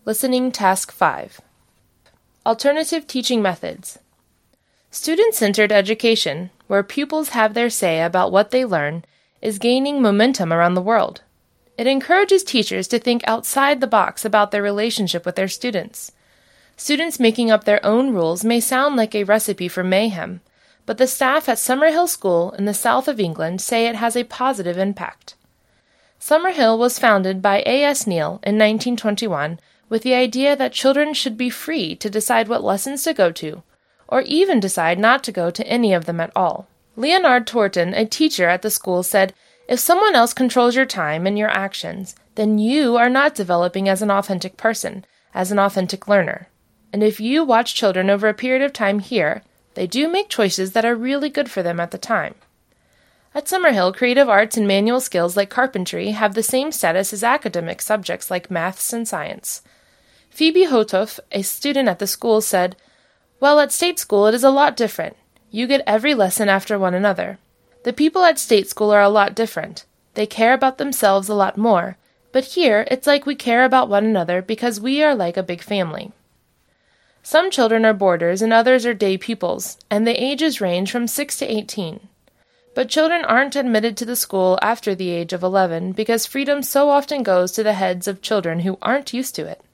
Listening Task 5. Alternative Teaching Methods. Student-centered education, where pupils have their say about what they learn, is gaining momentum around the world. It encourages teachers to think outside the box about their relationship with their students. Students making up their own rules may sound like a recipe for mayhem, but the staff at Summerhill School in the south of England say it has a positive impact. Summerhill was founded by A.S. Neal in 1921 with the idea that children should be free to decide what lessons to go to, or even decide not to go to any of them at all. Leonard Torton, a teacher at the school, said, "If someone else controls your time and your actions, then you are not developing as an authentic person, as an authentic learner. And if you watch children over a period of time here, they do make choices that are really good for them at the time." At Summerhill, creative arts and manual skills like carpentry have the same status as academic subjects like maths and science. Phoebe Hotoff, a student at the school, said, "Well, at state school it is a lot different. You get every lesson after one another. The people at state school are a lot different. They care about themselves a lot more, but here it's like we care about one another because we are like a big family." Some children are boarders and others are day pupils, and the ages range from 6 to 18. But children aren't admitted to the school after the age of 11 because freedom so often goes to the heads of children who aren't used to it.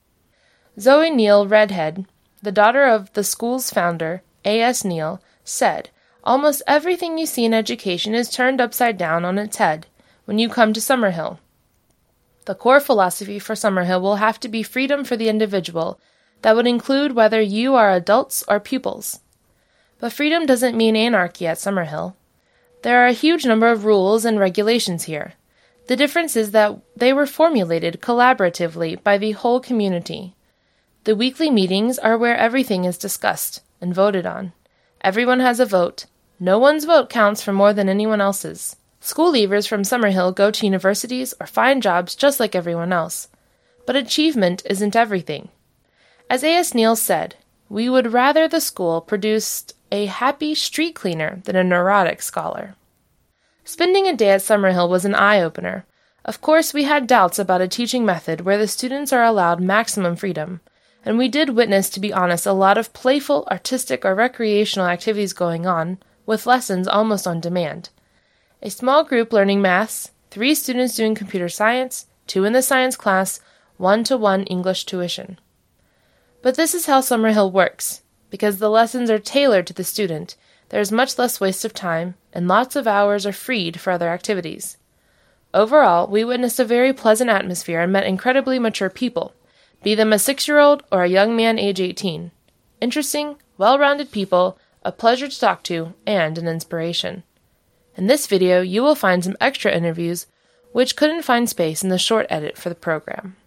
Zoe Neal Redhead, the daughter of the school's founder, A.S. Neal, said, "Almost everything you see in education is turned upside down on its head when you come to Summerhill. The core philosophy for Summerhill will have to be freedom for the individual. That would include whether you are adults or pupils. But freedom doesn't mean anarchy at Summerhill. There are a huge number of rules and regulations here. The difference is that they were formulated collaboratively by the whole community. The weekly meetings are where everything is discussed and voted on. Everyone has a vote. No one's vote counts for more than anyone else's. School leavers from Summerhill go to universities or find jobs just like everyone else. But achievement isn't everything. As A.S. Neal said, "We would rather the school produced a happy street cleaner than a neurotic scholar." Spending a day at Summerhill was an eye-opener. Of course, we had doubts about a teaching method where the students are allowed maximum freedom, and we did witness, to be honest, a lot of playful, artistic, or recreational activities going on, with lessons almost on demand. A small group learning maths, 3 students doing computer science, 2 in the science class, 1-to-1 English tuition. But this is how Summerhill works. Because the lessons are tailored to the student, there is much less waste of time, and lots of hours are freed for other activities. Overall, we witnessed a very pleasant atmosphere and met incredibly mature people, be them a 6-year-old or a young man age 18. Interesting, well-rounded people, a pleasure to talk to, and an inspiration. In this video, you will find some extra interviews which couldn't find space in the short edit for the program.